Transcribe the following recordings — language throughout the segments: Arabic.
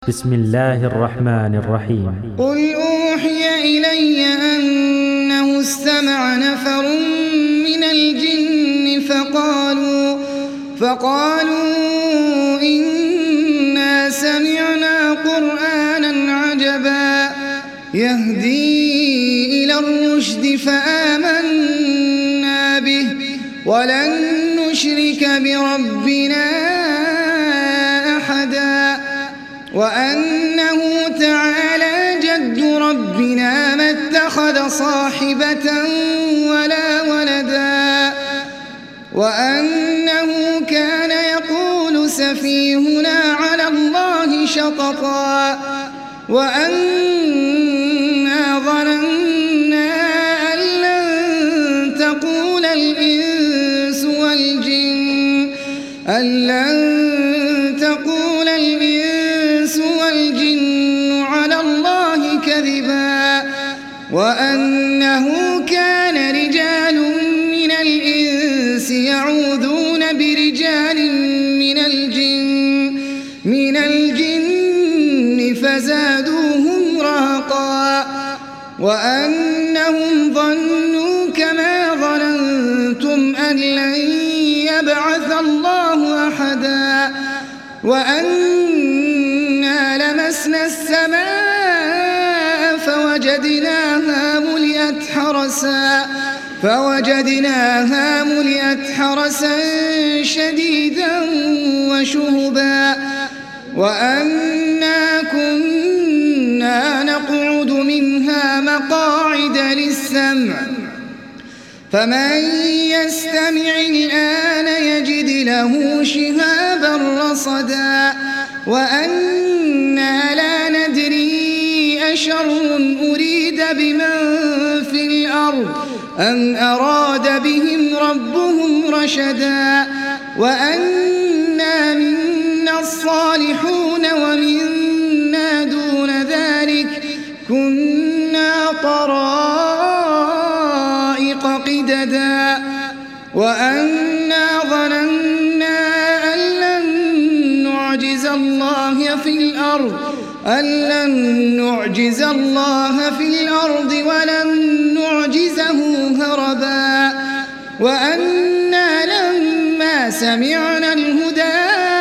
بسم الله الرحمن الرحيم. قل أوحي إلي أنه استمع نفر من الجن فقالوا إنا سمعنا قرآنا عجبا يهدي إلى الرشد فآمنا به ولن نشرك بربنا أحدا وأنه تعالى جد ربنا ما اتخذ صاحبة ولا ولدا وأنه كان يقول سفيهنا على الله شططا وأنا ظننا أن لن تقول الإنس والجن على الله كذبا وأنه كان رجال من الإنس يعوذون برجال من الجن فزادوهم رهقا وأنهم ظنوا كما ظننتم أن لن يبعث الله أحدا وأنا لمسنا السماء فوجدناها ملئت حرسا شديدا وشهبا وأنا كنا نقعد منها مقاعد للسمع فمن يستمع الآن يجد له شهابا رصدا وأنا لا ندري أشر أريد بمن في الأرض أم أراد بهم ربهم رشدا وأنا منا الصالحون ومنا دون ذلك كنا طرائق قددا وأنا ظننا أن لن نعجز الله في الأرض ولن نعجزه هربا وأنا لما سمعنا الهدى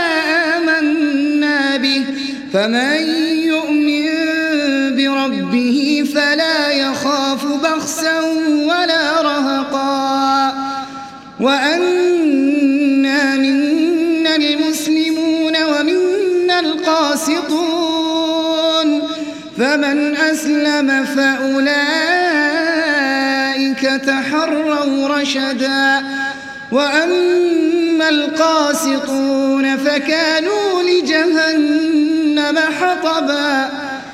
آمنا به فمن يؤمن بربه فلا يخاف بخسا ولا رهقا وأنا منا المسلمون ومنا القاسطون فمن أسلم فأولئك تحروا رشدا وأما القاسطون فكانوا لجهنم حطبا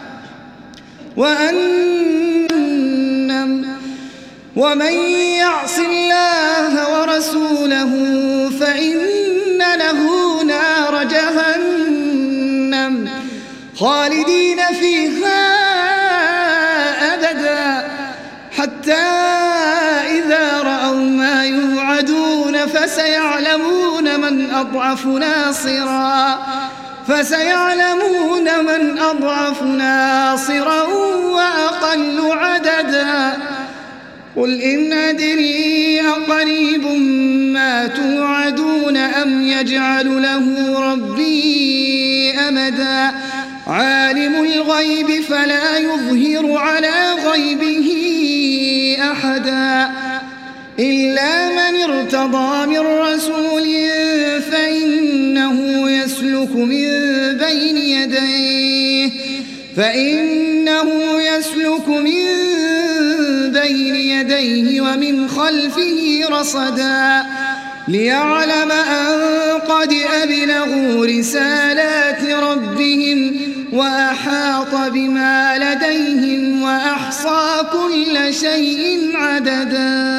ومن يعص الله ورسوله فإن له نار جهنم خالدين فيها أبدا حتى إذا رأوا ما يوعدون فسيعلمون من أضعف ناصرا وأقل عددا قل إن أدري أقريب ما توعدون أم يجعل له ربي أمدا عالم الغيب فلا يظهر على غيبه أحدا إلا من ارتضى من رسول فإنه يسلك من بين يديه ومن خلفه رصدا ليعلم أن قد أبلغوا رسالات ربهم وأحاط بما لديهم وأحصى كل شيء عددا.